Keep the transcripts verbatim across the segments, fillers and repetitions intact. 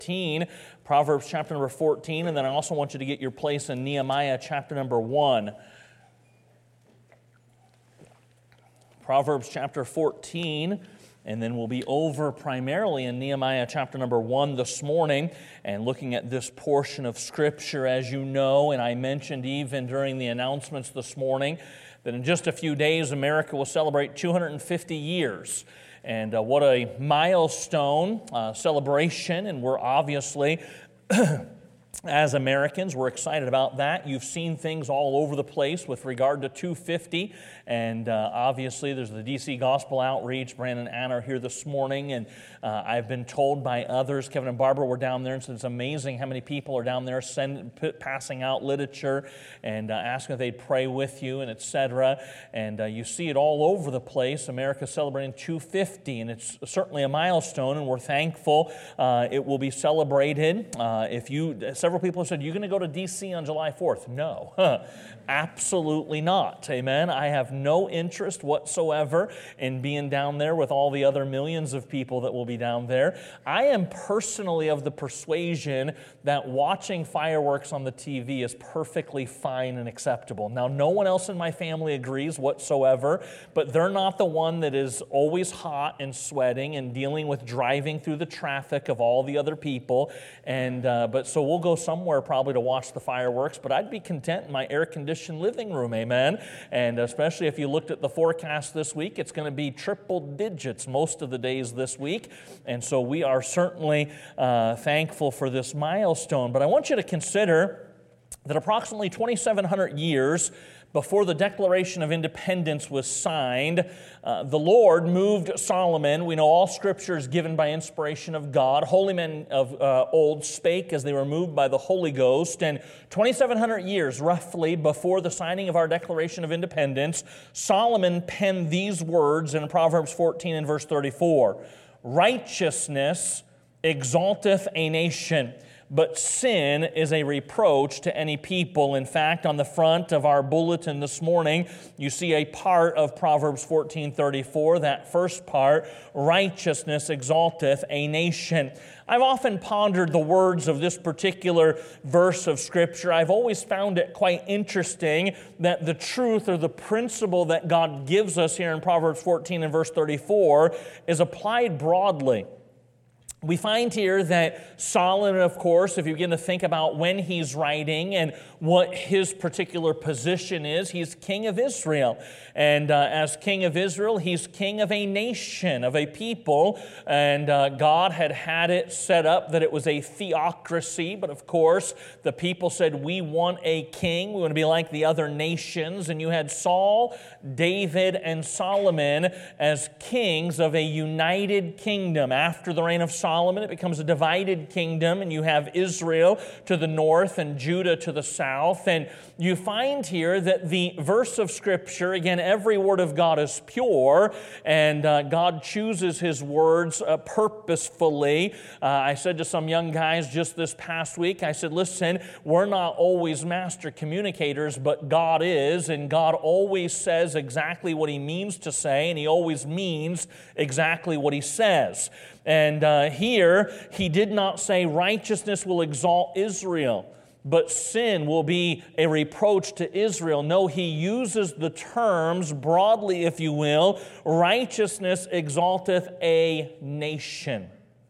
fourteen, Proverbs chapter number fourteen, and then I also want you to get your place in Nehemiah chapter number one. Proverbs chapter fourteen, and then we'll be over primarily in Nehemiah chapter number one this morning and looking at this portion of Scripture. As you know, and I mentioned even during the announcements this morning, that in just a few days America will celebrate two hundred fifty years. And uh, what a milestone uh, celebration, and we're obviously, as Americans, we're excited about that. You've seen things all over the place with regard to two fifty, and uh, obviously there's the D C Gospel Outreach. Brandon and Anna are here this morning, and uh, I've been told by others, Kevin and Barbara were down there, and said it's amazing how many people are down there send, p- passing out literature and uh, asking if they'd pray with you, and et cetera. And uh, you see it all over the place. America's celebrating two fifty, and it's certainly a milestone, and we're thankful uh, it will be celebrated. Uh, if you, several people have said, "You're going to go to D C on July fourth?" No, absolutely not. Amen. I have no interest whatsoever in being down there with all the other millions of people that will be down there. I am personally of the persuasion that watching fireworks on the T V is perfectly fine and acceptable. Now, no one else in my family agrees whatsoever, but they're not the one that is always hot and sweating and dealing with driving through the traffic of all the other people. And uh, but so we'll go somewhere probably to watch the fireworks, but I'd be content in my air-conditioned living room, amen? And especially if you looked at the forecast this week, it's going to be triple digits most of the days this week, and so we are certainly uh, thankful for this milestone. But I want you to consider that approximately twenty-seven hundred years before the Declaration of Independence was signed, uh, the Lord moved Solomon. We know all Scripture is given by inspiration of God. Holy men of uh, old spake as they were moved by the Holy Ghost. And twenty-seven hundred years, roughly, before the signing of our Declaration of Independence, Solomon penned these words in Proverbs fourteen and verse thirty-four. Righteousness exalteth a nation, but sin is a reproach to any people. In fact, on the front of our bulletin this morning, you see a part of Proverbs fourteen thirty-four, that first part, righteousness exalteth a nation. I've often pondered the words of this particular verse of Scripture. I've always found it quite interesting that the truth or the principle that God gives us here in Proverbs fourteen and verse thirty-four is applied broadly. We find here that Solomon, of course, if you begin to think about when he's writing and what his particular position is, he's king of Israel. And uh, as king of Israel, he's king of a nation, of a people. And uh, God had had it set up that it was a theocracy. But of course, the people said, we want a king. We want to be like the other nations. And you had Saul, David, and Solomon as kings of a united kingdom. After the reign of Solomon, Solomon, it becomes a divided kingdom, and you have Israel to the north and Judah to the south. And you find here that the verse of Scripture, again, every word of God is pure, and uh, God chooses His words uh, purposefully. Uh, I said to some young guys just this past week, I said, listen, we're not always master communicators, but God is, and God always says exactly what He means to say, and He always means exactly what He says. And uh, here, he did not say righteousness will exalt Israel, but sin will be a reproach to Israel. No, he uses the terms broadly, if you will, righteousness exalteth a nation,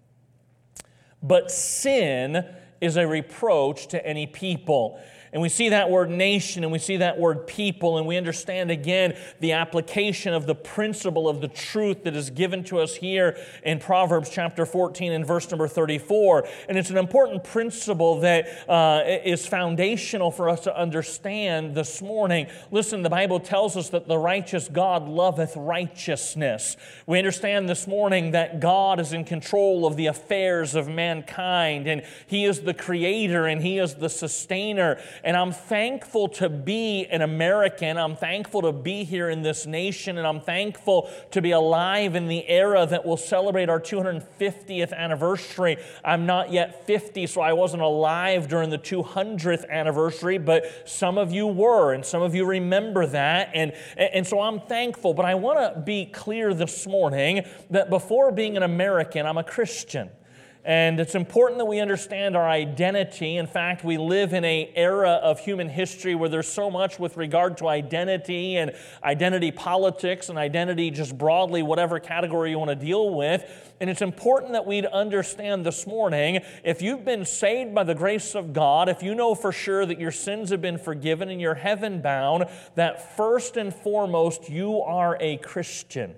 but sin is a reproach to any people. And we see that word nation and we see that word people, and we understand again the application of the principle of the truth that is given to us here in Proverbs chapter fourteen and verse number thirty-four. And it's an important principle that uh, is foundational for us to understand this morning. Listen, the Bible tells us that the righteous God loveth righteousness. We understand this morning that God is in control of the affairs of mankind, and He is the creator and He is the sustainer. And I'm thankful to be an American. I'm thankful to be here in this nation. And I'm thankful to be alive in the era that will celebrate our two hundred fiftieth anniversary. I'm not yet fifty, so I wasn't alive during the two hundredth anniversary, but some of you were, and some of you remember that. And, and so I'm thankful. But I want to be clear this morning that before being an American, I'm a Christian. And it's important that we understand our identity. In fact, we live in an era of human history where there's so much with regard to identity and identity politics and identity just broadly, whatever category you want to deal with. And it's important that we'd understand this morning, if you've been saved by the grace of God, if you know for sure that your sins have been forgiven and you're heaven bound, that first and foremost, you are a Christian.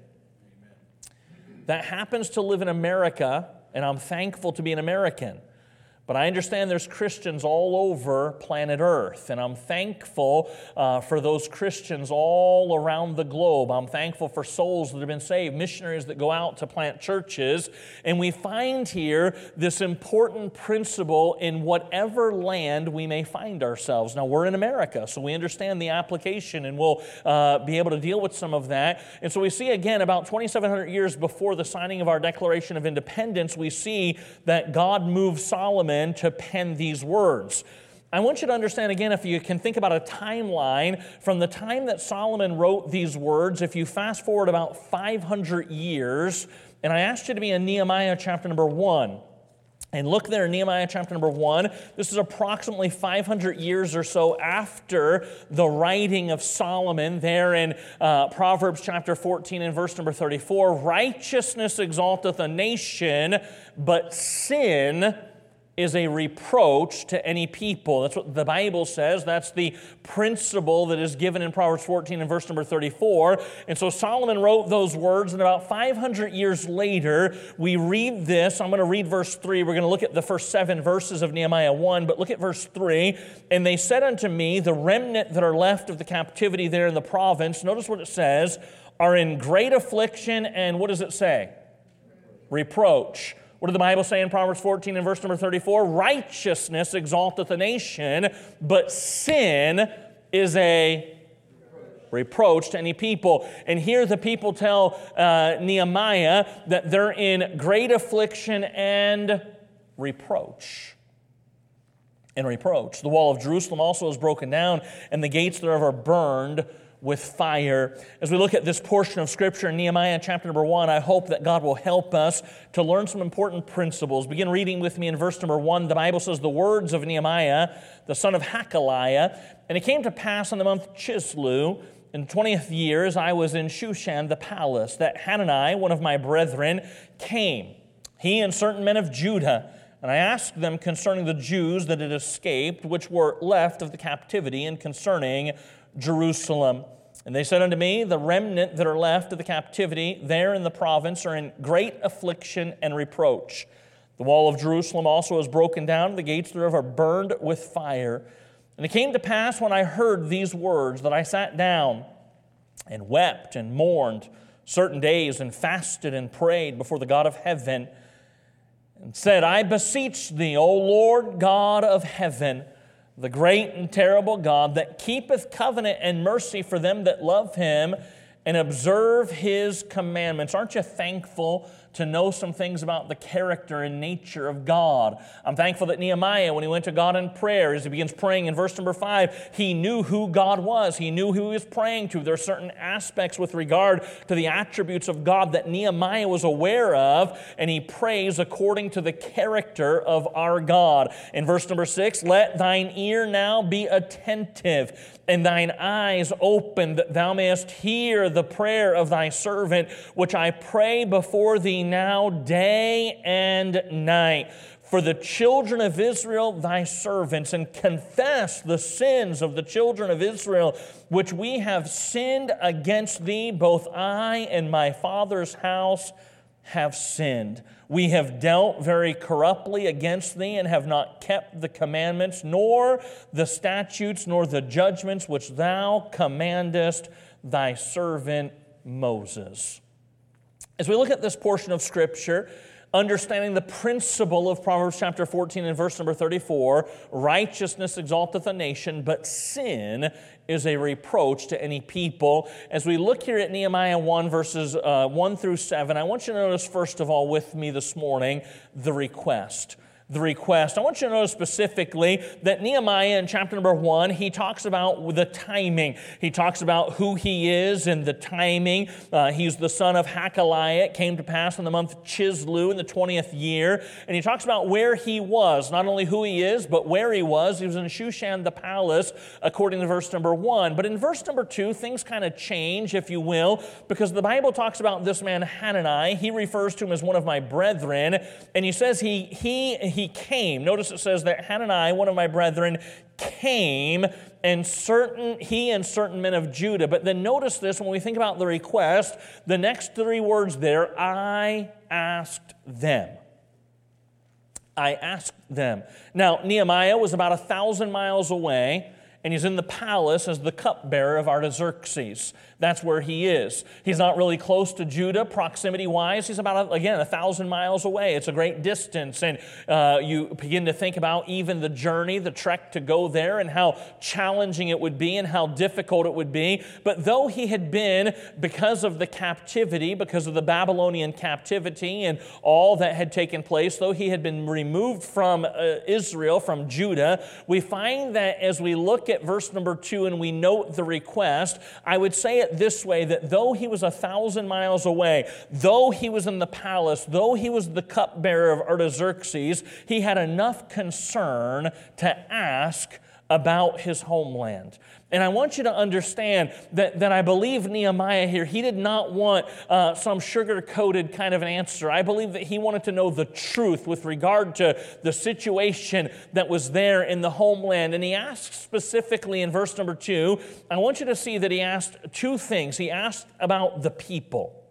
That happens to live in America, and I'm thankful to be an American. But I understand there's Christians all over planet Earth, and I'm thankful uh, for those Christians all around the globe. I'm thankful for souls that have been saved, missionaries that go out to plant churches, and we find here this important principle in whatever land we may find ourselves. Now, we're in America, so we understand the application, and we'll uh, be able to deal with some of that. And so we see, again, about twenty-seven hundred years before the signing of our Declaration of Independence, we see that God moved Solomon to pen these words. I want you to understand again, if you can think about a timeline from the time that Solomon wrote these words, if you fast forward about five hundred years, and I asked you to be in Nehemiah chapter number one. And look there in Nehemiah chapter number one. This is approximately five hundred years or so after the writing of Solomon there in uh, Proverbs chapter fourteen and verse number thirty-four. Righteousness exalteth a nation, but sin is a reproach to any people. That's what the Bible says. That's the principle that is given in Proverbs fourteen and verse number thirty-four. And so Solomon wrote those words, and about five hundred years later, we read this. I'm going to read verse three. We're going to look at the first seven verses of Nehemiah one, but look at verse three. And they said unto me, the remnant that are left of the captivity there in the province, notice what it says, are in great affliction, and what does it say? Reproach. What did the Bible say in Proverbs fourteen and verse number thirty-four? Righteousness exalteth a nation, but sin is a reproach to any people. And here the people tell uh, Nehemiah that they're in great affliction and reproach. And reproach. The wall of Jerusalem also is broken down, and the gates thereof are burned with fire. As we look at this portion of Scripture in Nehemiah chapter number one, I hope that God will help us to learn some important principles. Begin reading with me in verse number one. The Bible says, the words of Nehemiah, the son of Hakaliah, and it came to pass in the month Chislew, in the twentieth year, as I was in Shushan the palace, that Hanani, one of my brethren, came, he and certain men of Judah, and I asked them concerning the Jews that had escaped, which were left of the captivity, and concerning Jerusalem. And they said unto me, the remnant that are left of the captivity there in the province are in great affliction and reproach. The wall of Jerusalem also is broken down, the gates thereof are burned with fire. And it came to pass when I heard these words that I sat down and wept and mourned certain days and fasted and prayed before the God of heaven and said, I beseech thee, O Lord God of heaven, the great and terrible God that keepeth covenant and mercy for them that love him and observe his commandments. Aren't you thankful to know some things about the character and nature of God? I'm thankful that Nehemiah, when he went to God in prayer, as he begins praying in verse number five, he knew who God was. He knew who he was praying to. There are certain aspects with regard to the attributes of God that Nehemiah was aware of, and he prays according to the character of our God. In verse number six, let thine ear now be attentive, and thine eyes open, that thou mayest hear the prayer of thy servant, which I pray before thee now day and night for the children of Israel, thy servants, and confess the sins of the children of Israel, which we have sinned against thee, both I and my father's house have sinned. We have dealt very corruptly against thee, and have not kept the commandments, nor the statutes, nor the judgments which thou commandest thy servant Moses. As we look at this portion of Scripture, understanding the principle of Proverbs chapter fourteen and verse number thirty-four, righteousness exalteth a nation, but sin is a reproach to any people. As we look here at Nehemiah one, verses uh, one through seven, I want you to notice first of all with me this morning the request. the request. I want you to notice specifically that Nehemiah in chapter number one, he talks about the timing. He talks about who he is and the timing. Uh, he's the son of Hakaliah. It came to pass in the month of Chislu in the twentieth year. And he talks about where he was, not only who he is, but where he was. He was in Shushan the palace, according to verse number one. But in verse number two, things kind of change, if you will, because the Bible talks about this man Hanani. He refers to him as one of my brethren. And he says he, he, he came. Notice it says that Hanani, one of my brethren, came, and certain he and certain men of Judah. But then notice this, when we think about the request, the next three words there, I asked them. I asked them. Now, Nehemiah was about a thousand miles away, and he's in the palace as the cupbearer of Artaxerxes. That's where he is. He's not really close to Judah, proximity-wise. He's about, again, a thousand miles away. It's a great distance, and uh, you begin to think about even the journey, the trek to go there, and how challenging it would be and how difficult it would be. But though he had been, because of the captivity, because of the Babylonian captivity and all that had taken place, though he had been removed from uh, Israel, from Judah, we find that as we look at verse number two and we note the request, I would say it this way, that though he was a thousand miles away, though he was in the palace, though he was the cupbearer of Artaxerxes, he had enough concern to ask about his homeland. And I want you to understand that, that I believe Nehemiah here, he did not want uh, some sugar-coated kind of an answer. I believe that he wanted to know the truth with regard to the situation that was there in the homeland. And he asked specifically in verse number two, I want you to see that he asked two things. He asked about the people.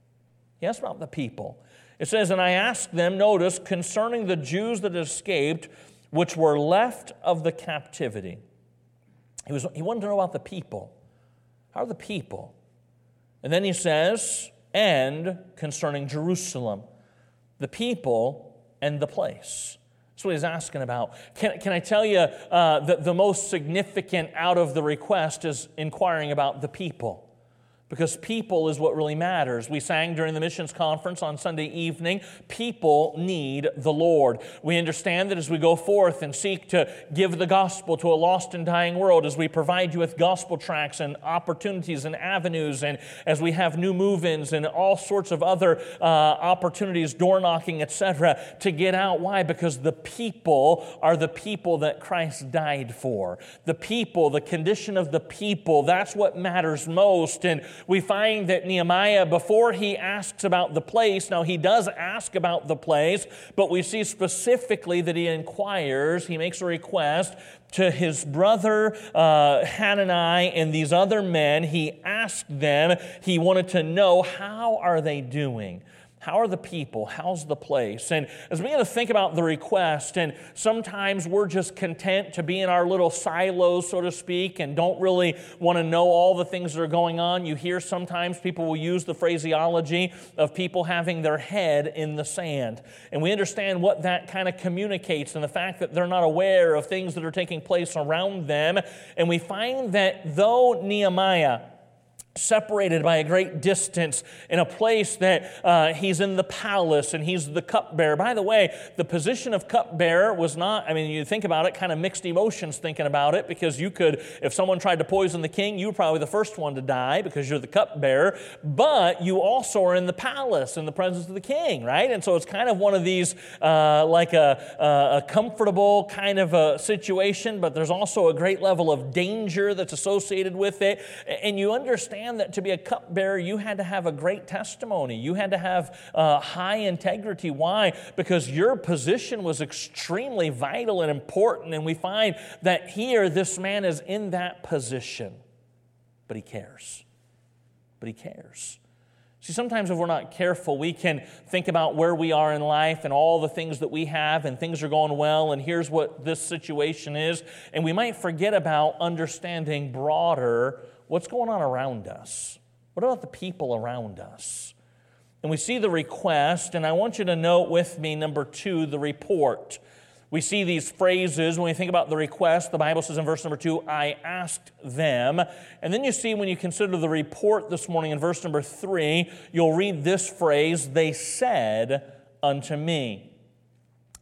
He asked about the people. It says, and I asked them, notice, concerning the Jews that escaped, which were left of the captivity. He, was, he wanted to know about the people. How are the people? And then he says, and concerning Jerusalem, the people and the place. That's what he's asking about. Can, can I tell you uh, that the most significant out of the request is inquiring about the people? Because people is what really matters. We sang during the missions conference on Sunday evening, people need the Lord. We understand that as we go forth and seek to give the gospel to a lost and dying world, as we provide you with gospel tracts and opportunities and avenues, and as we have new move-ins and all sorts of other uh, opportunities, door knocking, et cetera, to get out. Why? Because the people are the people that Christ died for. The people, the condition of the people, that's what matters most. And we find that Nehemiah, before he asks about the place, now he does ask about the place, but we see specifically that he inquires, he makes a request to his brother uh, Hanani and these other men. He asked them, he wanted to know, how are they doing? How are the people? How's the place? And as we begin to think about the request, and sometimes we're just content to be in our little silos, so to speak, and don't really want to know all the things that are going on. You hear sometimes people will use the phraseology of people having their head in the sand. And we understand what that kind of communicates and the fact that they're not aware of things that are taking place around them. And we find that though Nehemiah, separated by a great distance in a place that uh, he's in the palace and he's the cupbearer. By the way, the position of cupbearer was not, I mean, you think about it, kind of mixed emotions thinking about it, because you could, if someone tried to poison the king, you were probably the first one to die because you're the cupbearer, but you also are in the palace in the presence of the king, right? And so it's kind of one of these, uh, like a, a comfortable kind of a situation, but there's also a great level of danger that's associated with it. And you understand that to be a cupbearer, you had to have a great testimony. You had to have uh, high integrity. Why? Because your position was extremely vital and important. And we find that here, this man is in that position. But he cares. But he cares. See, sometimes if we're not careful, we can think about where we are in life and all the things that we have, and things are going well, and here's what this situation is. And we might forget about understanding broader what's going on around us. What about the people around us? And we see the request, and I want you to note with me, number two, the report. We see these phrases when we think about the request. The Bible says in verse number two, I asked them. And then you see when you consider the report this morning in verse number three, you'll read this phrase, they said unto me.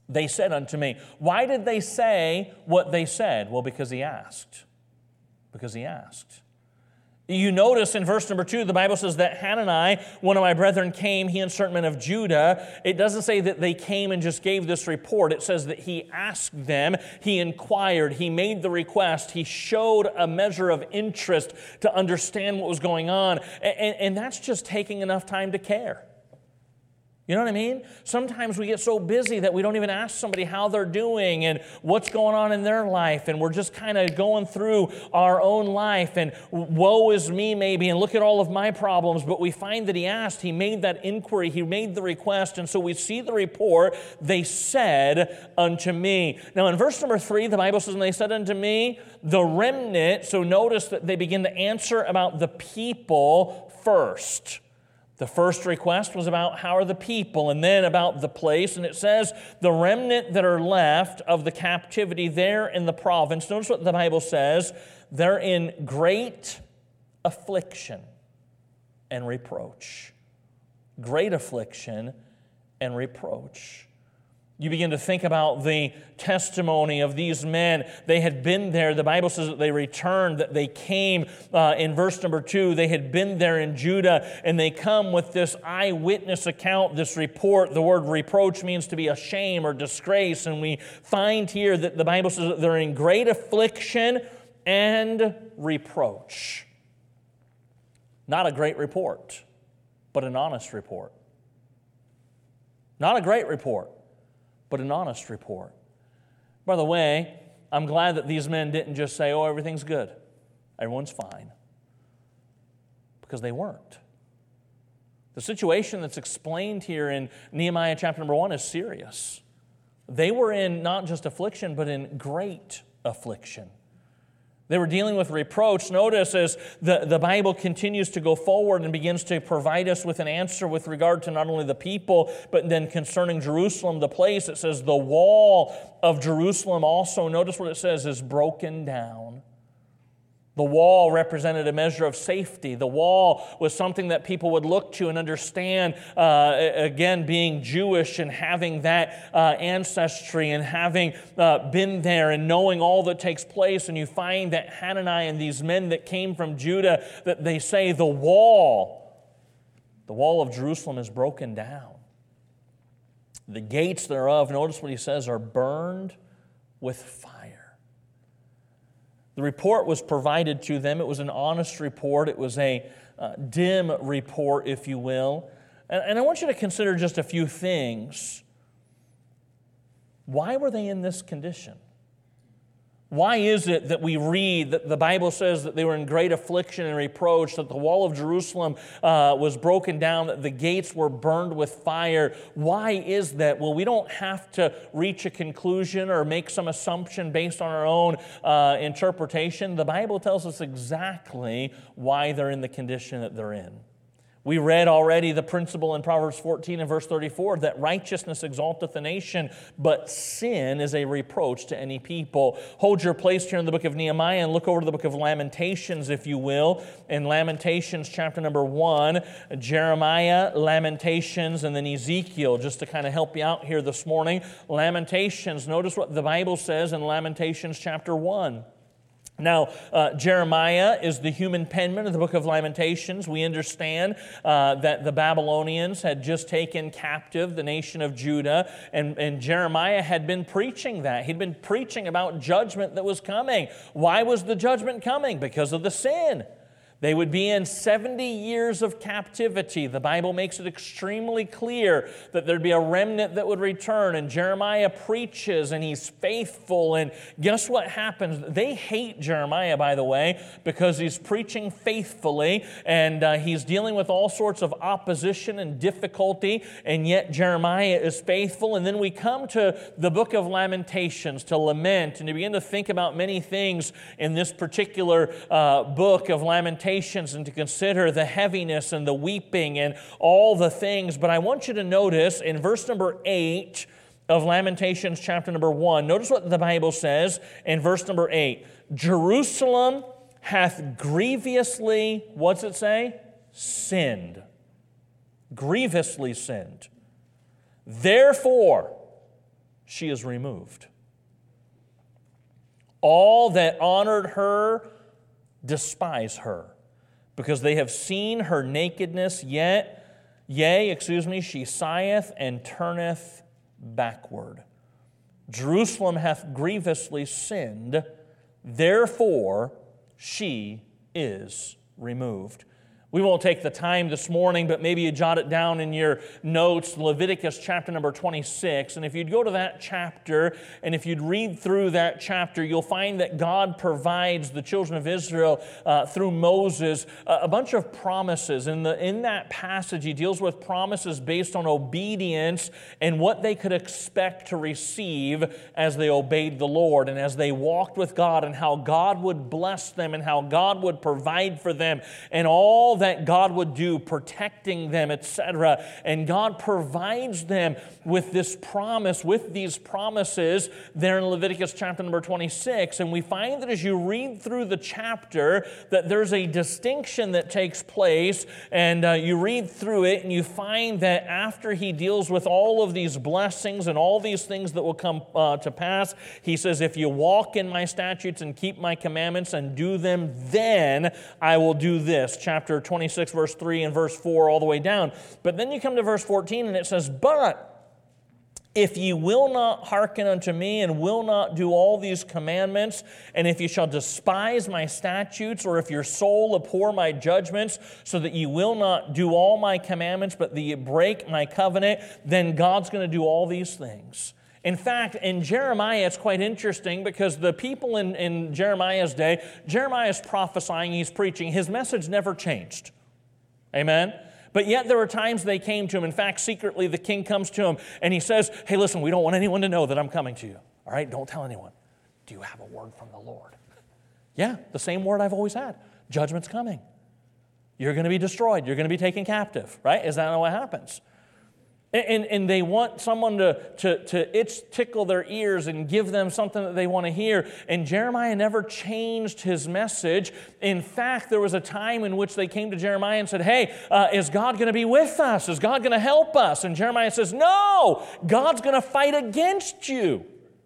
they said unto me. Why did they say what they said? Well, because he asked. Because he asked. You notice in verse number two, the Bible says that Hanani, one of my brethren, came, he and certain men of Judah. It doesn't say that they came and just gave this report. It says that he asked them, he inquired, he made the request, he showed a measure of interest to understand what was going on. And, and that's just taking enough time to care. You know what I mean? Sometimes we get so busy that we don't even ask somebody how they're doing and what's going on in their life, and we're just kind of going through our own life, and woe is me maybe, and look at all of my problems. But we find that he asked, he made that inquiry, he made the request, and so we see the report, they said unto me. Now in verse number three, the Bible says, and they said unto me, the remnant, so notice that they begin to answer about the people first. The first request was about how are the people, and then about the place. And it says, the remnant that are left of the captivity there in the province. Notice what the Bible says. They're in great affliction and reproach. Great affliction and reproach. You begin to think about the testimony of these men. They had been there. The Bible says that they returned, that they came uh, in verse number two. They had been there in Judah, and they come with this eyewitness account, this report. The word reproach means to be a shame or disgrace, and we find here that the Bible says that they're in great affliction and reproach. Not a great report, but an honest report. Not a great report, but an honest report. By the way, I'm glad that these men didn't just say, oh, everything's good, everyone's fine, because they weren't. The situation that's explained here in Nehemiah chapter number one is serious. They were in not just affliction, but in great affliction. They were dealing with reproach. Notice as the, the Bible continues to go forward and begins to provide us with an answer with regard to not only the people, but then concerning Jerusalem, the place. It says the wall of Jerusalem also, notice what it says, is broken down. The wall represented a measure of safety. The wall was something that people would look to and understand, uh, again, being Jewish and having that uh, ancestry and having uh, been there and knowing all that takes place. And you find that Hanani and these men that came from Judah, that they say the wall, the wall of Jerusalem is broken down. The gates thereof, notice what he says, are burned with fire. The report was provided to them. It was an honest report. It was a uh, dim report, if you will. And, and I want you to consider just a few things. Why were they in this condition? Why is it that we read that the Bible says that they were in great affliction and reproach, that the wall of Jerusalem uh, was broken down, that the gates were burned with fire? Why is that? Well, we don't have to reach a conclusion or make some assumption based on our own uh, interpretation. The Bible tells us exactly why they're in the condition that they're in. We read already the principle in Proverbs fourteen and verse thirty-four that righteousness exalteth a nation, but sin is a reproach to any people. Hold your place here in the book of Nehemiah and look over to the book of Lamentations, if you will. In Lamentations chapter number one, Jeremiah, Lamentations, and then Ezekiel, just to kind of help you out here this morning. Lamentations, notice what the Bible says in Lamentations chapter one. Now, uh, Jeremiah is the human penman of the book of Lamentations. We understand uh, that the Babylonians had just taken captive the nation of Judah, and, and Jeremiah had been preaching that. He'd been preaching about judgment that was coming. Why was the judgment coming? Because of the sin. They would be in seventy years of captivity. The Bible makes it extremely clear that there'd be a remnant that would return. And Jeremiah preaches, and he's faithful. And guess what happens? They hate Jeremiah, by the way, because he's preaching faithfully, and uh, he's dealing with all sorts of opposition and difficulty, and yet Jeremiah is faithful. And then we come to the book of Lamentations to lament and to begin to think about many things in this particular uh, book of Lamentations, and to consider the heaviness and the weeping and all the things. But I want you to notice in verse number eight of Lamentations chapter number one, notice what the Bible says in verse number eight. Jerusalem hath grievously, what's it say? Sinned. Grievously sinned. Therefore, she is removed. All that honored her despise her, because they have seen her nakedness, yet, yea, excuse me, she sigheth and turneth backward. Jerusalem hath grievously sinned, therefore she is removed. We won't take the time this morning, but maybe you jot it down in your notes, Leviticus chapter number twenty-six. And if you'd go to that chapter, and if you'd read through that chapter, you'll find that God provides the children of Israel uh, through Moses uh, a bunch of promises. In, the, in that passage, he deals with promises based on obedience and what they could expect to receive as they obeyed the Lord and as they walked with God, and how God would bless them and how God would provide for them, and all that God would do, protecting them, et cetera. And God provides them with this promise, with these promises there in Leviticus chapter number twenty-six. And we find that as you read through the chapter, that there's a distinction that takes place. And uh, you read through it, and you find that after he deals with all of these blessings and all these things that will come uh, to pass, he says, if you walk in my statutes and keep my commandments and do them, then I will do this. Chapter twenty-six, verse three and verse four, all the way down. But then you come to verse fourteen, and it says, but if ye will not hearken unto me and will not do all these commandments, and if ye shall despise my statutes, or if your soul abhor my judgments, so that ye will not do all my commandments, but that ye break my covenant, then God's going to do all these things. In fact, in Jeremiah, it's quite interesting, because the people in, in Jeremiah's day, Jeremiah is prophesying, he's preaching, his message never changed. Amen? But yet there were times they came to him. In fact, secretly the king comes to him and he says, hey, listen, we don't want anyone to know that I'm coming to you. All right, don't tell anyone. Do you have a word from the Lord? Yeah, the same word I've always had. Judgment's coming. You're going to be destroyed. You're going to be taken captive, right? Is that what happens? And, and they want someone to, to, to itch, tickle their ears and give them something that they want to hear. And Jeremiah never changed his message. In fact, there was a time in which they came to Jeremiah and said, hey, uh, is God going to be with us? Is God going to help us? And Jeremiah says, no, God's going to fight against you.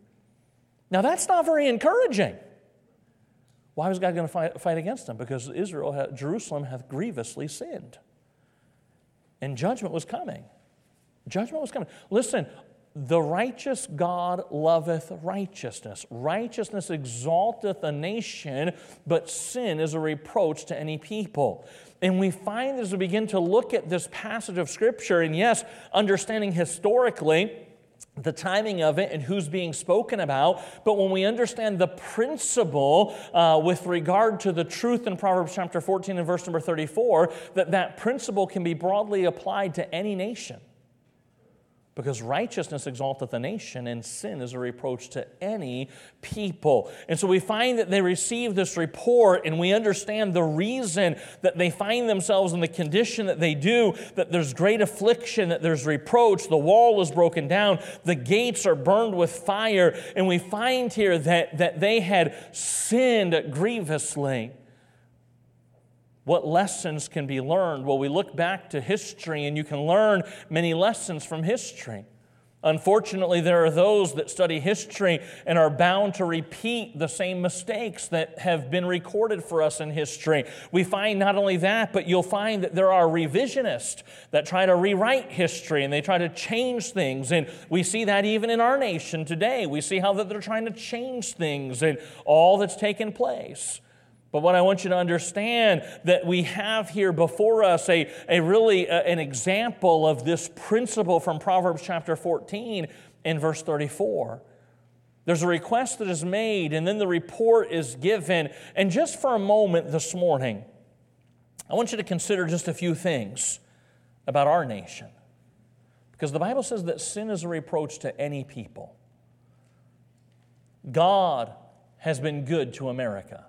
Now, that's not very encouraging. Why was God going to fight, fight against them? Because Israel, had, Jerusalem hath grievously sinned. And judgment was coming. Judgment was coming. Listen, the righteous God loveth righteousness. Righteousness exalteth a nation, but sin is a reproach to any people. And we find as we begin to look at this passage of Scripture, and yes, understanding historically the timing of it and who's being spoken about, but when we understand the principle uh, with regard to the truth in Proverbs chapter fourteen and verse number thirty-four, that that principle can be broadly applied to any nation. Because righteousness exalteth a nation, and sin is a reproach to any people. And so we find that they receive this report, and we understand the reason that they find themselves in the condition that they do, that there's great affliction, that there's reproach, the wall is broken down, the gates are burned with fire, and we find here that, that they had sinned grievously. What lessons can be learned? Well, we look back to history, and you can learn many lessons from history. Unfortunately, there are those that study history and are bound to repeat the same mistakes that have been recorded for us in history. We find not only that, but you'll find that there are revisionists that try to rewrite history, and they try to change things. And we see that even in our nation today. We see how that they're trying to change things and all that's taken place. But what I want you to understand, that we have here before us a, a really uh, an example of this principle from Proverbs chapter fourteen in verse thirty-four. There's a request that is made, and then the report is given. And just for a moment this morning, I want you to consider just a few things about our nation. Because the Bible says that sin is a reproach to any people. God has been good to America.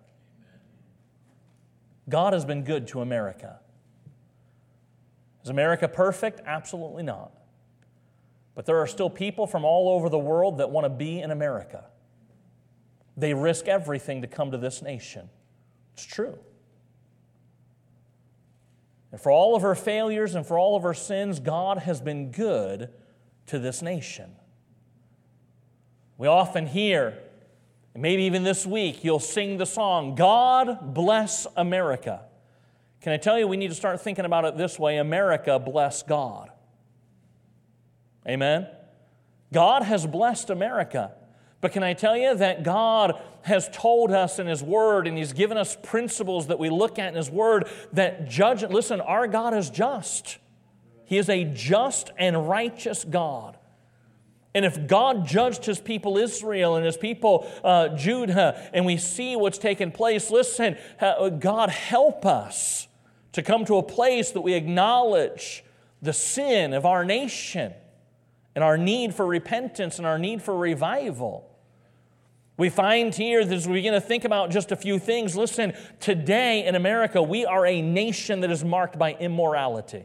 God has been good to America. Is America perfect? Absolutely not. But there are still people from all over the world that want to be in America. They risk everything to come to this nation. It's true. And for all of our failures and for all of our sins, God has been good to this nation. We often hear, and maybe even this week, you'll sing the song, God Bless America. Can I tell you, we need to start thinking about it this way, America bless God. Amen? God has blessed America. But can I tell you that God has told us in His Word, and He's given us principles that we look at in His Word, that judge, listen, our God is just. He is a just and righteous God. And if God judged His people Israel and His people uh, Judah, and we see what's taken place, listen, uh, God help us to come to a place that we acknowledge the sin of our nation and our need for repentance and our need for revival. We find here that as we begin to think about just a few things, listen, today in America, we are a nation that is marked by immorality.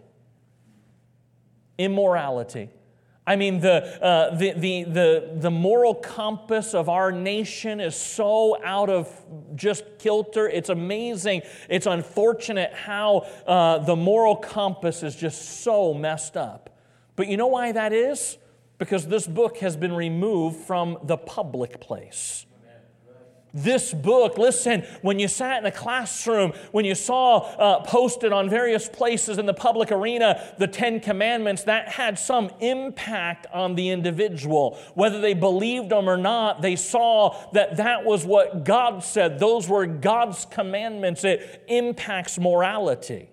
Immorality. I mean, the, uh, the, the, the, the moral compass of our nation is so out of just kilter. It's amazing. It's unfortunate how uh, the moral compass is just so messed up. But you know why that is? Because this book has been removed from the public place. This book, listen, when you sat in a classroom, when you saw uh, posted on various places in the public arena the Ten Commandments, that had some impact on the individual. Whether they believed them or not, they saw that that was what God said. Those were God's commandments. It impacts morality.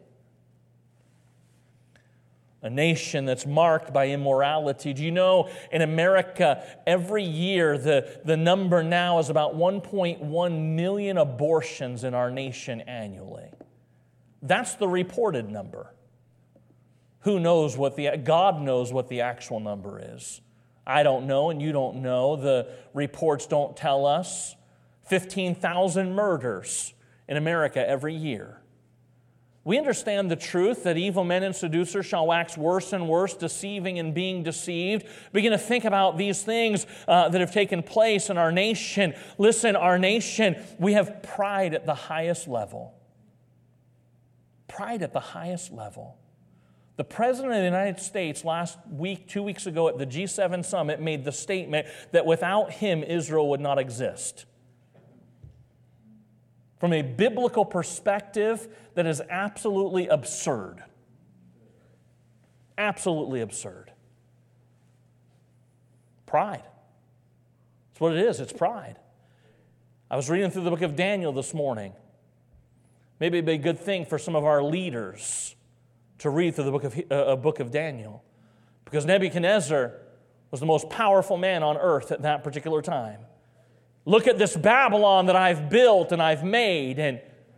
A nation that's marked by immorality. Do you know in America, every year, the, the number now is about one point one million abortions in our nation annually. That's the reported number. Who knows what the, God knows what the actual number is. I don't know and you don't know. The reports don't tell us. fifteen thousand murders in America every year. We understand the truth that evil men and seducers shall wax worse and worse, deceiving and being deceived. Begin to think about these things uh, that have taken place in our nation. Listen, our nation, we have pride at the highest level. Pride at the highest level. The President of the United States last week, two weeks ago at the G seven summit, made the statement that without him, Israel would not exist. From a biblical perspective, that is absolutely absurd. Absolutely absurd. Pride. That's what it is. It's pride. I was reading through the book of Daniel this morning. Maybe it'd be a good thing for some of our leaders to read through the book of, uh, book of Daniel. Because Nebuchadnezzar was the most powerful man on earth at that particular time. Look at this Babylon that I've built and I've made. And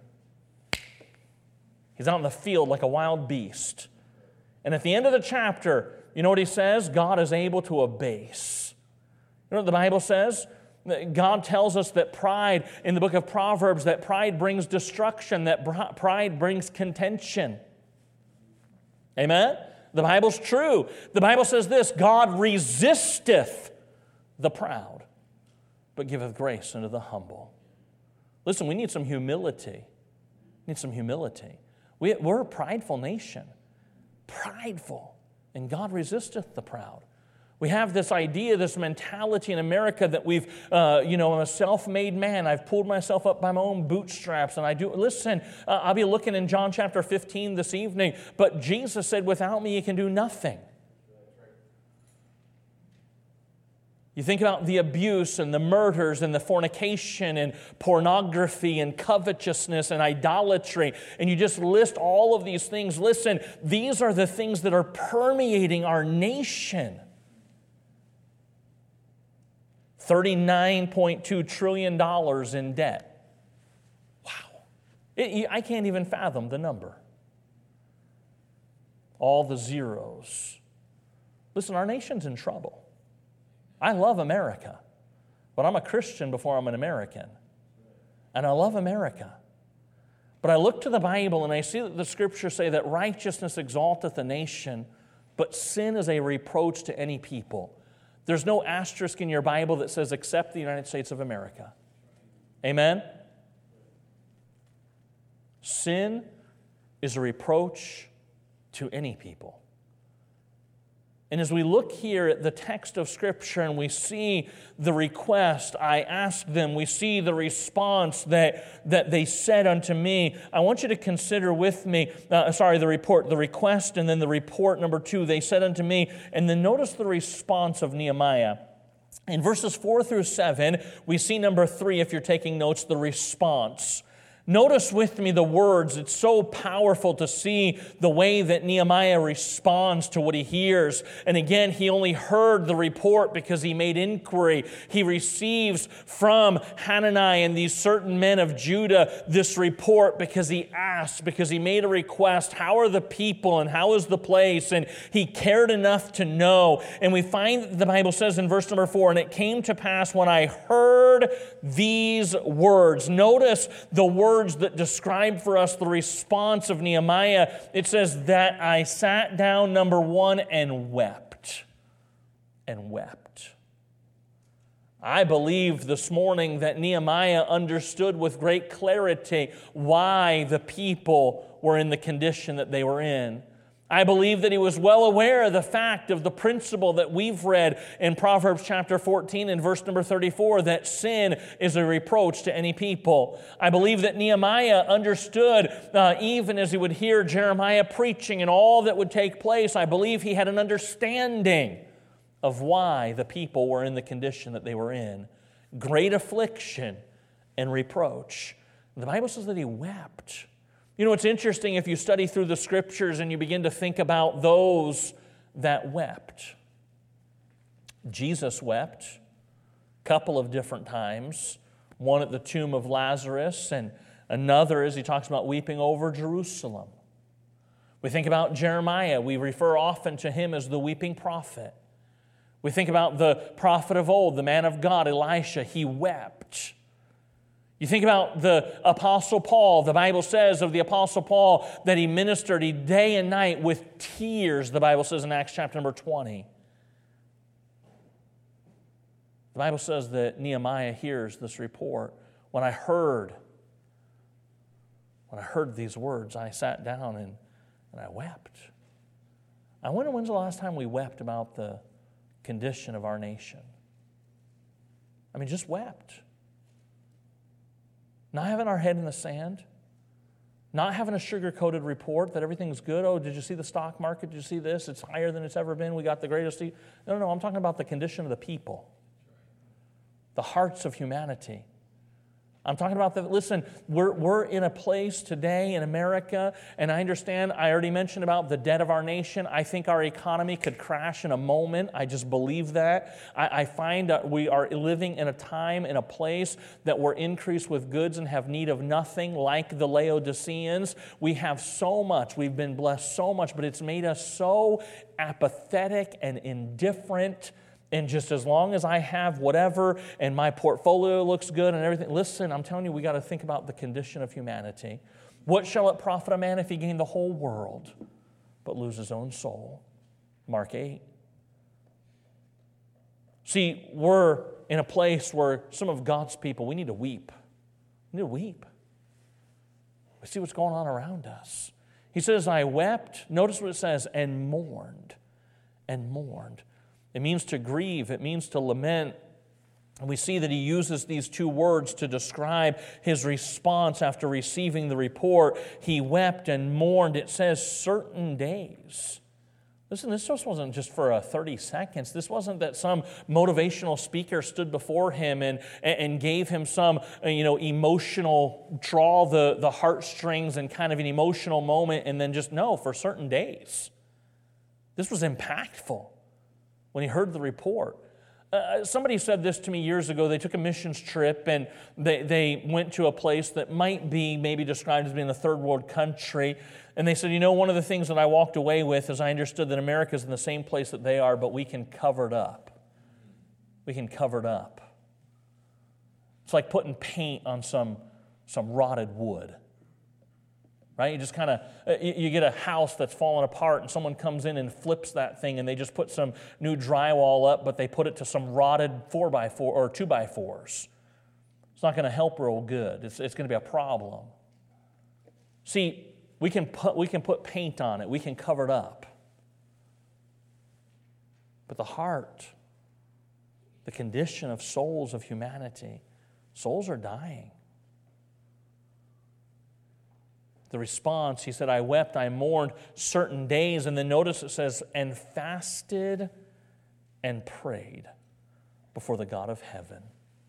he's out in the field like a wild beast. And at the end of the chapter, you know what he says? God is able to abase. You know what the Bible says? God tells us that pride, in the book of Proverbs, that pride brings destruction, that pride brings contention. Amen? The Bible's true. The Bible says this, God resisteth the proud, but giveth grace unto the humble. Listen, we need some humility. We need some humility. We, we're a prideful nation. Prideful. And God resisteth the proud. We have this idea, this mentality in America that we've, uh, you know, I'm a self-made man. I've pulled myself up by my own bootstraps, and I do. Listen, uh, I'll be looking in John chapter fifteen this evening, but Jesus said, without me you can do nothing. You think about the abuse and the murders and the fornication and pornography and covetousness and idolatry, and you just list all of these things. Listen, these are the things that are permeating our nation. thirty-nine point two trillion dollars in debt. Wow. It, I can't even fathom the number. All the zeros. Listen, our nation's in trouble. I love America, but I'm a Christian before I'm an American. And I love America. But I look to the Bible and I see that the Scriptures say that righteousness exalteth a nation, but sin is a reproach to any people. There's no asterisk in your Bible that says, except the United States of America. Amen? Sin is a reproach to any people. And as we look here at the text of Scripture and we see the request, I asked them, we see the response that, that they said unto me, I want you to consider with me, uh, sorry, the report, the request, and then the report number two, they said unto me, and then notice the response of Nehemiah. In verses four through seven, we see number three, if you're taking notes, the response. Notice with me the words. It's so powerful to see the way that Nehemiah responds to what he hears. And again, he only heard the report because he made inquiry. He receives from Hanani and these certain men of Judah this report because he asked, because he made a request. How are the people and how is the place? And he cared enough to know. And we find, the Bible says in verse number four, and it came to pass when I heard these words. Notice the words that describe for us the response of Nehemiah. It says that I sat down, number one, and wept. And wept. I believe this morning that Nehemiah understood with great clarity why the people were in the condition that they were in. I believe that he was well aware of the fact of the principle that we've read in Proverbs chapter fourteen and verse number thirty-four, that sin is a reproach to any people. I believe that Nehemiah understood, uh, even as he would hear Jeremiah preaching and all that would take place, I believe he had an understanding of why the people were in the condition that they were in. Great affliction and reproach. The Bible says that he wept. You know, it's interesting if you study through the Scriptures and you begin to think about those that wept. Jesus wept a couple of different times, one at the tomb of Lazarus and another as he talks about weeping over Jerusalem. We think about Jeremiah. We refer often to him as the weeping prophet. We think about the prophet of old, the man of God, Elisha. He wept. You think about the Apostle Paul. The Bible says of the Apostle Paul that he ministered he day and night with tears, the Bible says in Acts chapter number twenty. The Bible says that Nehemiah hears this report. When I heard, when I heard these words, I sat down and, and I wept. I wonder when's the last time we wept about the condition of our nation? I mean, just wept. Not having our head in the sand, not having a sugar-coated report that everything's good. Oh, did you see the stock market? Did you see this? It's higher than it's ever been. We got the greatest. No, no, no. I'm talking about the condition of the people, the hearts of humanity. I'm talking about the, listen, we're, we're in a place today in America, and I understand, I already mentioned about the debt of our nation. I think our economy could crash in a moment. I just believe that. I, I find that we are living in a time, in a place that we're increased with goods and have need of nothing, like the Laodiceans. We have so much. We've been blessed so much, but it's made us so apathetic and indifferent. And just as long as I have whatever and my portfolio looks good and everything, listen, I'm telling you, we got to think about the condition of humanity. What shall it profit a man if he gain the whole world but lose his own soul? Mark eight. See, we're in a place where some of God's people, we need to weep. We need to weep. We see what's going on around us. He says, I wept. Notice what it says, and mourned, and mourned. It means to grieve. It means to lament. And we see that he uses these two words to describe his response after receiving the report. He wept and mourned. It says certain days. Listen, this just wasn't just for uh, thirty seconds. This wasn't that some motivational speaker stood before him and, and gave him some uh, you know, emotional, draw the, the heartstrings and kind of an emotional moment and then just, no, for certain days. This was impactful. When he heard the report. Uh, somebody said this to me years ago. They took a missions trip and they, they went to a place that might be maybe described as being a third world country. And they said, you know, one of the things that I walked away with is I understood that America's in the same place that they are, but we can cover it up. We can cover it up. It's like putting paint on some, some rotted wood. Right? You just kind of, you get a house that's falling apart and someone comes in and flips that thing and they just put some new drywall up, but they put it to some rotted four by four or two by fours. It's not going to help real good. It's, it's going to be a problem. See, we can put, we can put paint on it. We can cover it up. But the heart, the condition of souls of humanity, souls are dying. The response, he said, I wept, I mourned certain days. And then notice it says, and fasted and prayed before the God of heaven.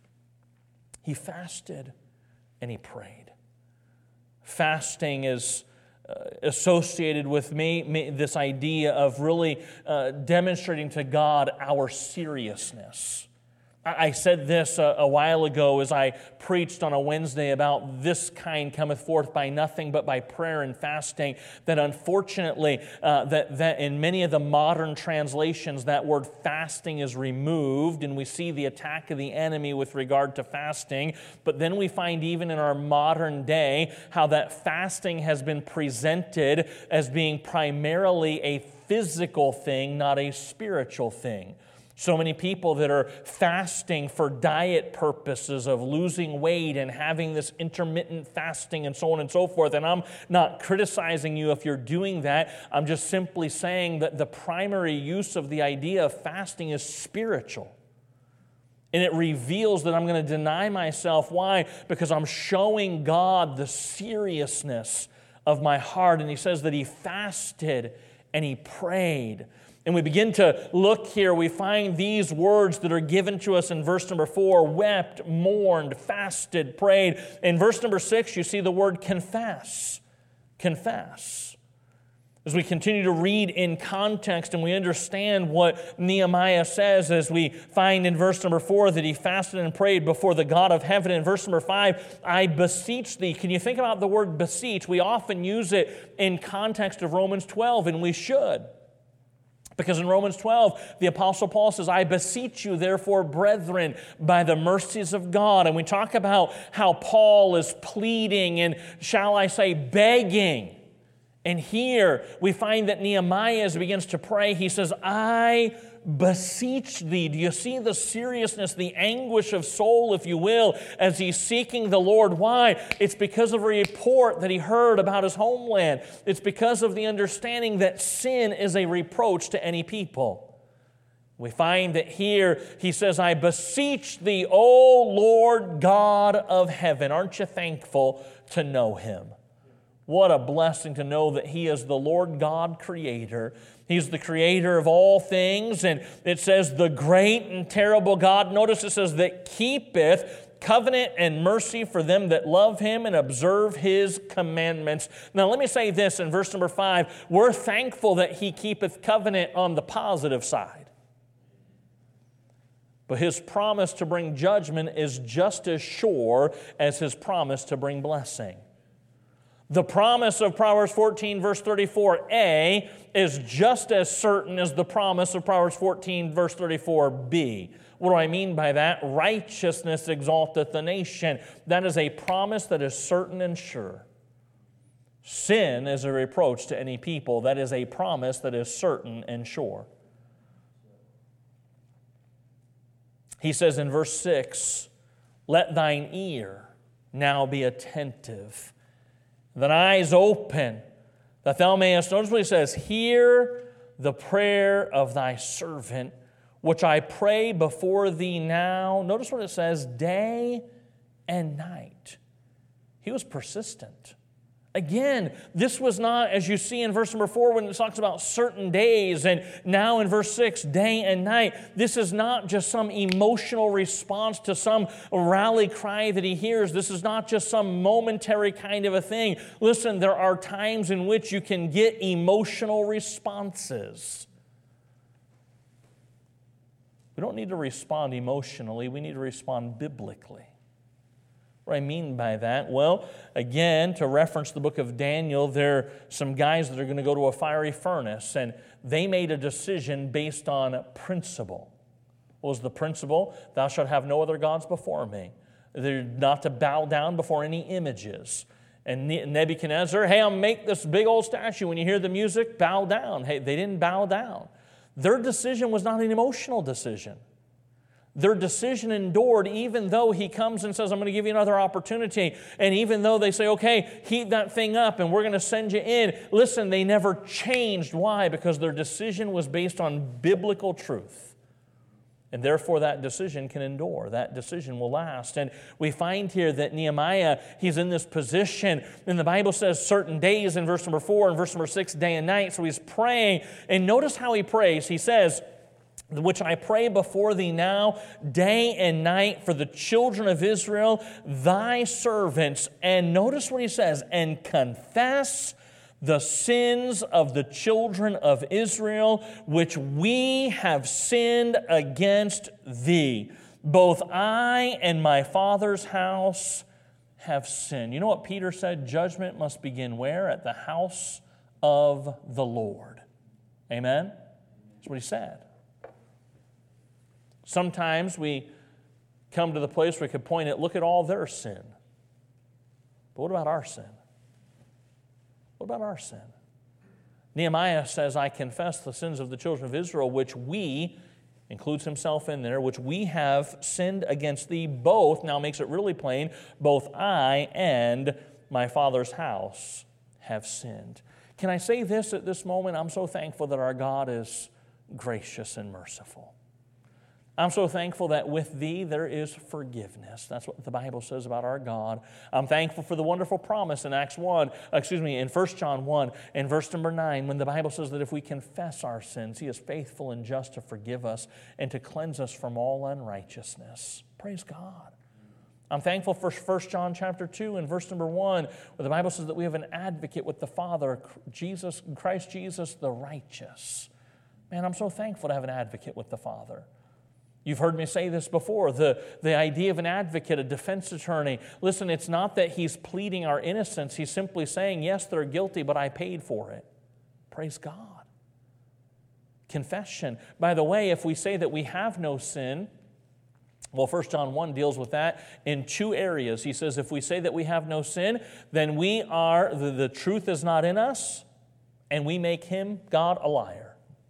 He fasted and he prayed. Fasting is uh, associated with me, me this idea of really uh, demonstrating to God our seriousness. I said this a, a while ago as I preached on a Wednesday about this kind cometh forth by nothing but by prayer and fasting, that unfortunately uh, that, that in many of the modern translations that word fasting is removed, and we see the attack of the enemy with regard to fasting. But then we find even in our modern day how that fasting has been presented as being primarily a physical thing, not a spiritual thing. So many people that are fasting for diet purposes of losing weight and having this intermittent fasting and so on and so forth. And I'm not criticizing you if you're doing that. I'm just simply saying that the primary use of the idea of fasting is spiritual. And it reveals that I'm going to deny myself. Why? Because I'm showing God the seriousness of my heart. And he says that he fasted and he prayed. And we begin to look here, we find these words that are given to us in verse number four, wept, mourned, fasted, prayed. In verse number six, you see the word confess. Confess. As we continue to read in context and we understand what Nehemiah says, as we find in verse number four that he fasted and prayed before the God of heaven. In verse number five, I beseech thee. Can you think about the word beseech? We often use it in context of Romans twelve, and we should. Because in Romans twelve, the Apostle Paul says, I beseech you, therefore, brethren, by the mercies of God. And we talk about how Paul is pleading and, shall I say, begging. And here we find that Nehemiah, as he begins to pray, he says, I beseech thee. Do you see the seriousness, the anguish of soul, if you will, as he's seeking the Lord? Why? It's because of a report that he heard about his homeland. It's because of the understanding that sin is a reproach to any people. We find that here he says, I beseech thee, O Lord God of heaven. Aren't you thankful to know him? What a blessing to know that he is the Lord God creator. He's the creator of all things. And it says the great and terrible God. Notice it says that keepeth covenant and mercy for them that love him and observe his commandments. Now let me say this in verse number five. We're thankful that he keepeth covenant on the positive side. But his promise to bring judgment is just as sure as his promise to bring blessing. The promise of Proverbs fourteen, verse thirty-four a is just as certain as the promise of Proverbs fourteen, verse thirty-four b. What do I mean by that? Righteousness exalteth the nation. That is a promise that is certain and sure. Sin is a reproach to any people. That is a promise that is certain and sure. He says in verse six, let thine ear now be attentive, thine eyes open, that thou mayest, notice what he says, hear the prayer of thy servant, which I pray before thee now. Notice what it says, day and night. He was persistent. Again, this was not, as you see in verse number four, when it talks about certain days, and now in verse six, day and night. This is not just some emotional response to some rally cry that he hears. This is not just some momentary kind of a thing. Listen, there are times in which you can get emotional responses. We don't need to respond emotionally. We need to respond biblically. What do I mean by that? Well, again, to reference the book of Daniel, there are some guys that are going to go to a fiery furnace, and they made a decision based on principle. What was the principle? Thou shalt have no other gods before me. They're not to bow down before any images. And Nebuchadnezzar, hey, I'll make this big old statue. When you hear the music, bow down. Hey, they didn't bow down. Their decision was not an emotional decision. Their decision endured, even though he comes and says, I'm going to give you another opportunity. And even though they say, okay, heat that thing up and we're going to send you in. Listen, they never changed. Why? Because their decision was based on biblical truth. And therefore that decision can endure. That decision will last. And we find here that Nehemiah, he's in this position. And the Bible says certain days in verse number four and verse number six, day and night. So he's praying. And notice how he prays. He says, which I pray before thee now, day and night, for the children of Israel, thy servants. And notice what he says, and confess the sins of the children of Israel, which we have sinned against thee. Both I and my father's house have sinned. You know what Peter said? Judgment must begin where? At the house of the Lord. Amen? That's what he said. Sometimes we come to the place where we could point at, look at all their sin. But what about our sin? What about our sin? Nehemiah says, I confess the sins of the children of Israel, which we, includes himself in there, which we have sinned against thee both, now makes it really plain, both I and my father's house have sinned. Can I say this at this moment? I'm so thankful that our God is gracious and merciful. I'm so thankful that with thee there is forgiveness. That's what the Bible says about our God. I'm thankful for the wonderful promise in Acts one, excuse me, in First John one, in verse number nine, when the Bible says that if we confess our sins, he is faithful and just to forgive us and to cleanse us from all unrighteousness. Praise God. I'm thankful for First John chapter two and verse number one, where the Bible says that we have an advocate with the Father, Jesus, Christ Jesus the righteous. Man, I'm so thankful to have an advocate with the Father. You've heard me say this before, the, the idea of an advocate, a defense attorney. Listen, it's not that he's pleading our innocence. He's simply saying, yes, they're guilty, but I paid for it. Praise God. Confession. By the way, if we say that we have no sin, well, First John one deals with that in two areas. He says, if we say that we have no sin, then we are, the, the truth is not in us, and we make him, God, a liar.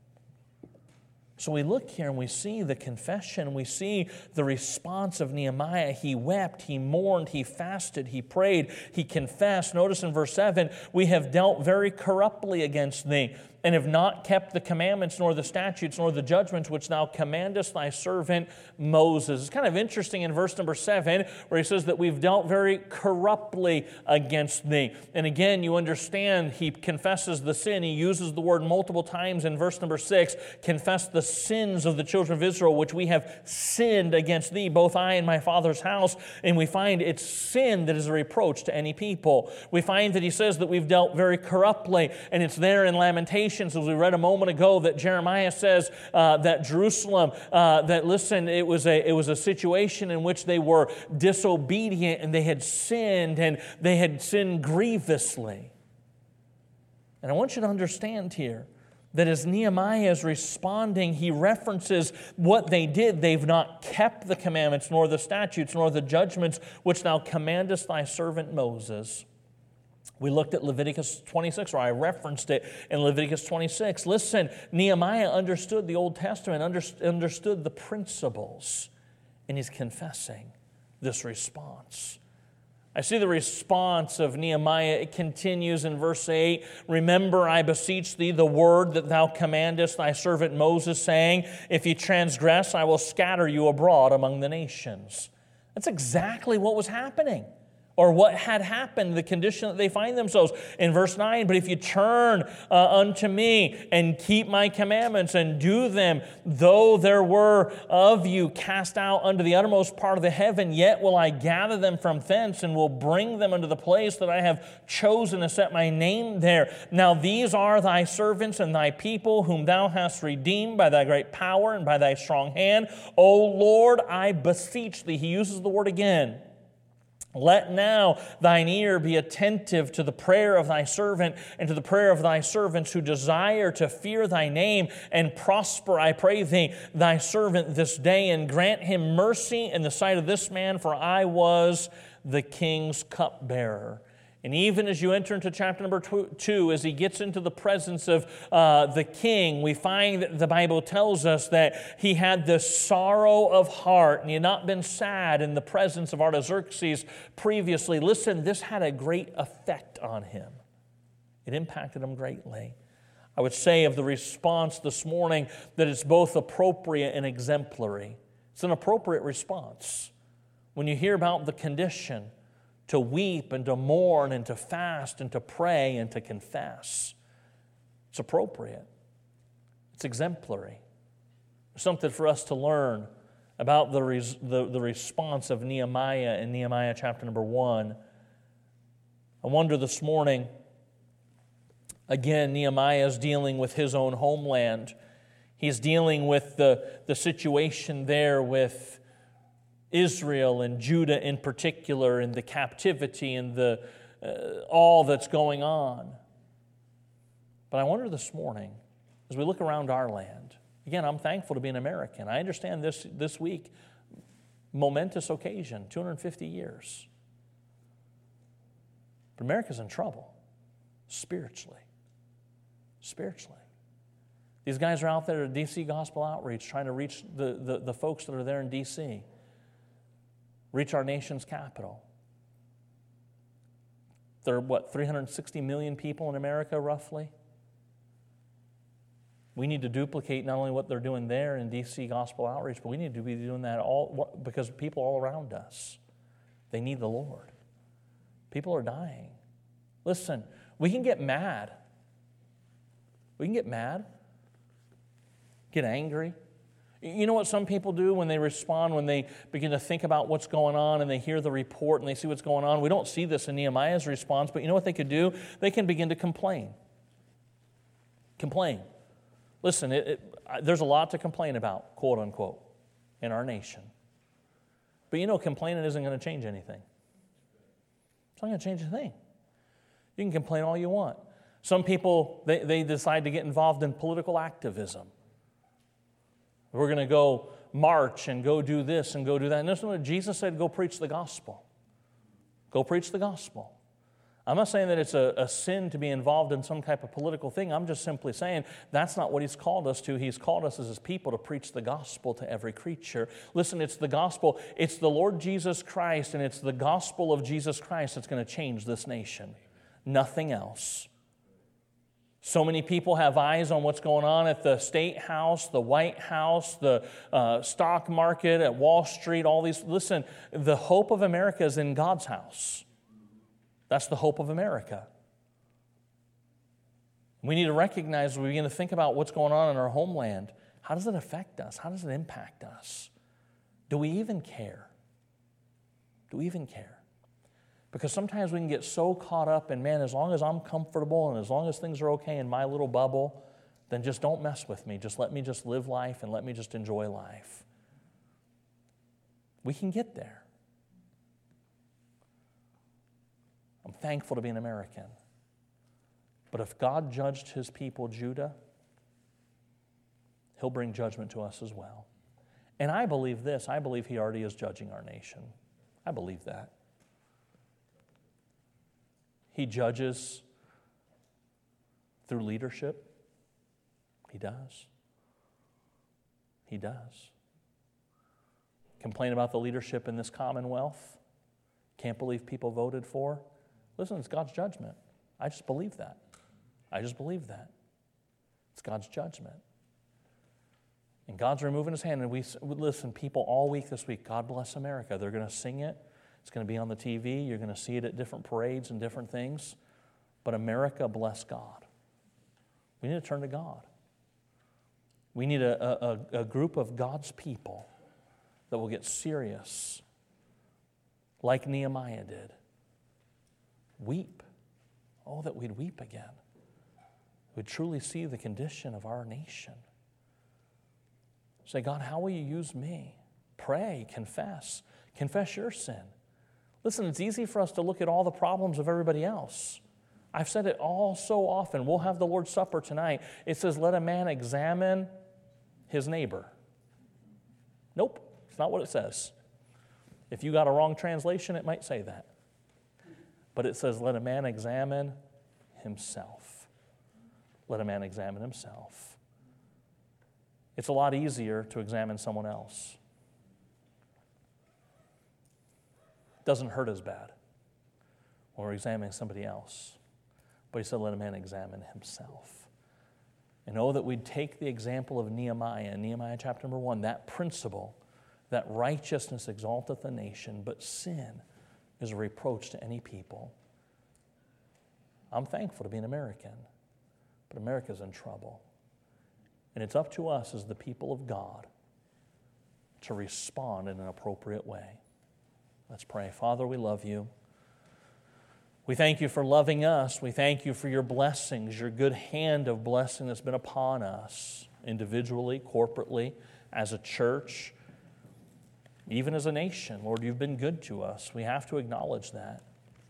So we look here and we see the confession, we see the response of Nehemiah. He wept, he mourned, he fasted, he prayed, he confessed. Notice in verse seven, we have dealt very corruptly against thee, and have not kept the commandments, nor the statutes, nor the judgments which thou commandest thy servant Moses. It's kind of interesting in verse number seven, where he says that we've dealt very corruptly against thee. And again, you understand, he confesses the sin. He uses the word multiple times in verse number six, confess the sins of the children of Israel, which we have sinned against thee, both I and my father's house. And we find it's sin that is a reproach to any people. We find that he says that we've dealt very corruptly, and it's there in Lamentations, as we read a moment ago, that Jeremiah says uh, that Jerusalem, uh, that listen, it was a it was a situation in which they were disobedient and they had sinned and they had sinned grievously. And I want you to understand here that as Nehemiah is responding, he references what they did. They've not kept the commandments, nor the statutes, nor the judgments which thou commandest thy servant Moses. We looked at Leviticus twenty-six, or I referenced it in Leviticus twenty-six. Listen, Nehemiah understood the Old Testament, understood the principles, and he's confessing this response. I see the response of Nehemiah. It continues in verse eight. Remember, I beseech thee, the word that thou commandest thy servant Moses, saying, if ye transgress, I will scatter you abroad among the nations. That's exactly what was happening, or what had happened, the condition that they find themselves. In verse nine, but if you turn uh, unto me and keep my commandments and do them, though there were of you cast out unto the uttermost part of the heaven, yet will I gather them from thence and will bring them unto the place that I have chosen to set my name there. Now these are thy servants and thy people, whom thou hast redeemed by thy great power and by thy strong hand. O Lord, I beseech thee. He uses the word again. Let now thine ear be attentive to the prayer of thy servant and to the prayer of thy servants who desire to fear thy name and prosper, I pray thee, thy servant this day, and grant him mercy in the sight of this man, for I was the king's cupbearer. And even as you enter into chapter number two, as he gets into the presence of uh, the king, we find that the Bible tells us that he had this sorrow of heart, and he had not been sad in the presence of Artaxerxes previously. Listen, this had a great effect on him. It impacted him greatly. I would say of the response this morning that it's both appropriate and exemplary. It's an appropriate response. When you hear about the condition, to weep and to mourn and to fast and to pray and to confess. It's appropriate. It's exemplary. There's something for us to learn about the, res- the, the response of Nehemiah in Nehemiah chapter number one. I wonder this morning, again, Nehemiah is dealing with his own homeland. He's dealing with the, the situation there with Israel and Judah in particular, and the captivity and the uh, all that's going on. But I wonder this morning, as we look around our land, again, I'm thankful to be an American. I understand this, this week, momentous occasion, two hundred fifty years. But America's in trouble, spiritually. Spiritually. These guys are out there at D C Gospel Outreach trying to reach the, the, the folks that are there in D C, reach our nation's capital. There are, what, three hundred sixty million people in America, roughly? We need to duplicate not only what they're doing there in D C Gospel Outreach, but we need to be doing that all because people all around us, they need the Lord. People are dying. Listen, we can get mad. We can get mad, get angry. You know what some people do when they respond, when they begin to think about what's going on and they hear the report and they see what's going on? We don't see this in Nehemiah's response, but you know what they could do? They can begin to complain. Complain. Listen, it, it, there's a lot to complain about, quote unquote, in our nation. But you know, complaining isn't going to change anything. It's not going to change a thing. You can complain all you want. Some people, they, they decide to get involved in political activism. We're going to go march and go do this and go do that. And listen, what Jesus said, go preach the gospel. Go preach the gospel. I'm not saying that it's a, a sin to be involved in some type of political thing. I'm just simply saying that's not what he's called us to. He's called us as his people to preach the gospel to every creature. Listen, it's the gospel. It's the Lord Jesus Christ, and it's the gospel of Jesus Christ that's going to change this nation. Nothing else. So many people have eyes on what's going on at the State House, the White House, the uh, stock market, at Wall Street, all these. Listen, the hope of America is in God's house. That's the hope of America. We need to recognize, as we begin to think about what's going on in our homeland, how does it affect us? How does it impact us? Do we even care? Do we even care? Because sometimes we can get so caught up in, man, as long as I'm comfortable and as long as things are okay in my little bubble, then just don't mess with me. Just let me just live life and let me just enjoy life. We can get there. I'm thankful to be an American. But if God judged his people, Judah, he'll bring judgment to us as well. And I believe this. I believe he already is judging our nation. I believe that. He judges through leadership. He does. He does. Complain about the leadership in this commonwealth. Can't believe people voted for. Listen, it's God's judgment. I just believe that. I just believe that. It's God's judgment. And God's removing his hand. And we listen, people all week this week, God bless America. They're going to sing it. It's going to be on the T V. You're going to see it at different parades and different things. But America, bless God. We need to turn to God. We need a, a, a group of God's people that will get serious like Nehemiah did. Weep. Oh, that we'd weep again. We'd truly see the condition of our nation. Say, God, how will you use me? Pray, confess. Confess your sin. Listen, it's easy for us to look at all the problems of everybody else. I've said it all so often. We'll have the Lord's Supper tonight. It says, let a man examine his neighbor. Nope, it's not what it says. If you got a wrong translation, it might say that. But it says, let a man examine himself. Let a man examine himself. It's a lot easier to examine someone else. It doesn't hurt as bad when we're examining somebody else. But he said, let a man examine himself. And oh, that we'd take the example of Nehemiah, in Nehemiah chapter number one, that principle, that righteousness exalteth a nation, but sin is a reproach to any people. I'm thankful to be an American, but America's in trouble. And it's up to us as the people of God to respond in an appropriate way. Let's pray. Father, we love you. We thank you for loving us. We thank you for your blessings, your good hand of blessing that's been upon us, individually, corporately, as a church, even as a nation. Lord, you've been good to us. We have to acknowledge that.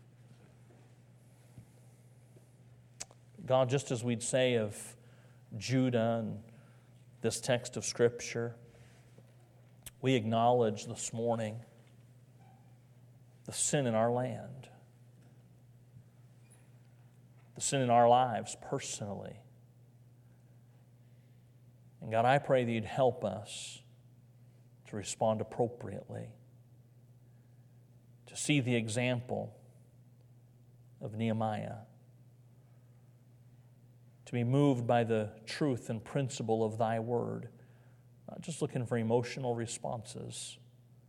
God, just as we'd say of Judah and this text of Scripture, we acknowledge this morning the sin in our land, the sin in our lives personally. And God, I pray that you'd help us to respond appropriately, to see the example of Nehemiah, to be moved by the truth and principle of thy word, not just looking for emotional responses.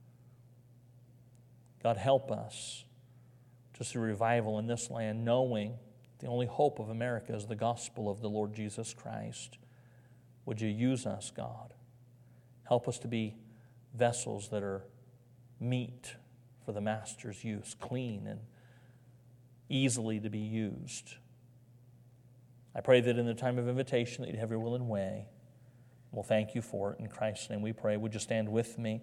God, help us to see revival in this land, knowing the only hope of America is the gospel of the Lord Jesus Christ. Would you use us, God? Help us to be vessels that are meet for the Master's use, clean and easily to be used. I pray that in the time of invitation that you'd have your will and way. We'll thank you for it. In Christ's name we pray. Would you stand with me?